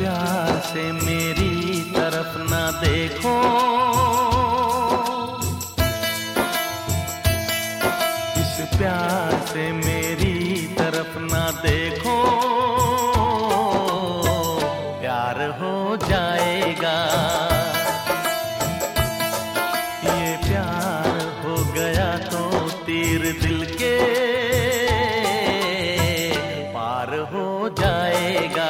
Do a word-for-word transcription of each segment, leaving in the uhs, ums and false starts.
प्यार से मेरी तरफ ना देखो, इस प्यार से मेरी तरफ ना देखो, प्यार हो जाएगा। ये प्यार हो गया तो तीर दिल के पार हो जाएगा।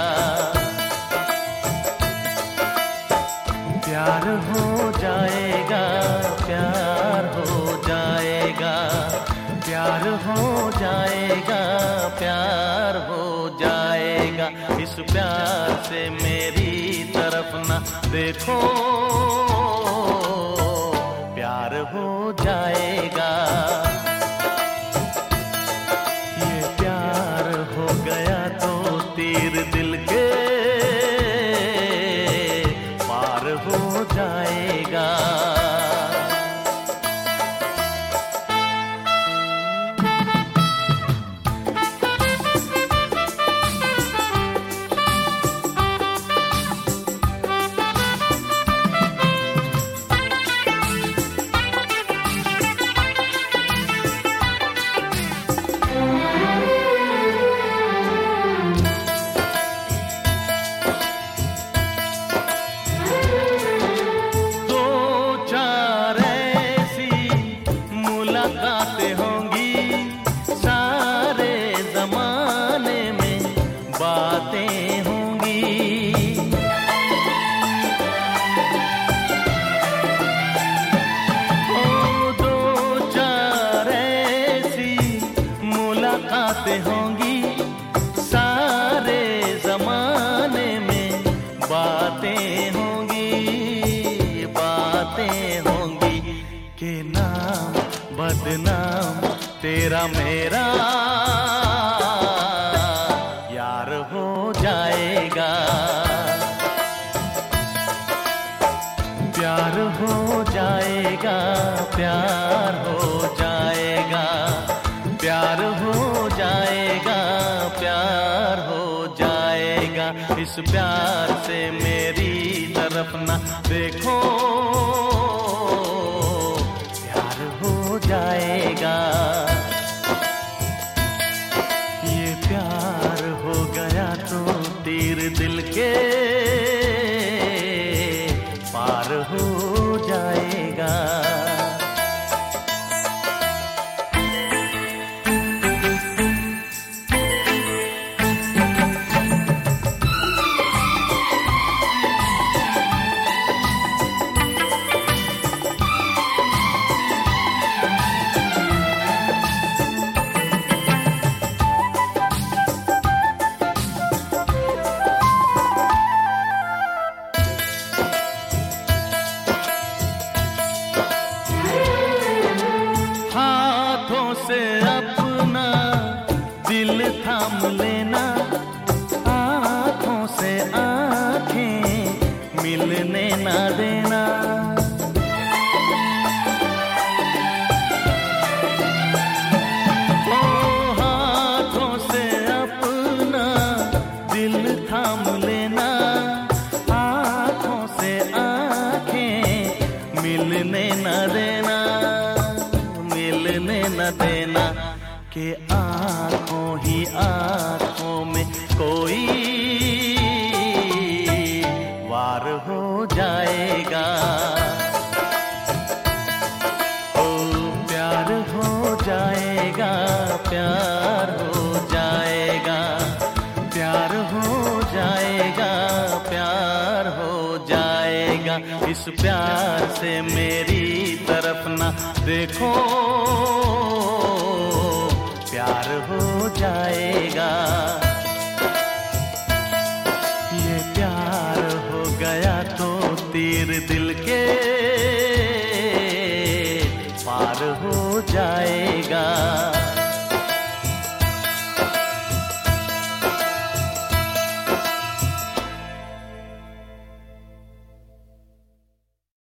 प्यार हो जाएगा, प्यार हो जाएगा, प्यार हो जाएगा, प्यार हो जाएगा। इस प्यार से मेरी तरफ ना देखो, प्यार हो जाएगा। ये प्यार हो गया तो तीर दिल के पार हो जाएगा। बातें होंगी, सारे जमाने में बातें होंगी, बातें होंगी के नाम बदनाम तेरा मेरा यार हो जाएगा। प्यार हो जाएगा, प्यार हो जाएगा, प्यार हो जाएगा, प्यार हो जाएगा। इस प्यार से मेरी तरफ ना देखो, प्यार हो जाएगा। ये प्यार हो गया तो तीर दिल के पार हो जाएगा। से अपना दिल थाम लेना, आँखों से आँखें मिलने ना देना। ओ हाथों से अपना दिल थाम लेना, आँखों से आँखें मिलने ना देना, मिलने न देना कि आँखों ही आँखों में कोई वार हो जाएगा। ओ प्यार हो जाएगा, प्यार हो जाएगा, प्यार हो जाएगा, प्यार हो जाएगा। इस प्यार से मेरी तरफ ना देखो, प्यार हो जाएगा। ये प्यार हो गया तो तीर दिल के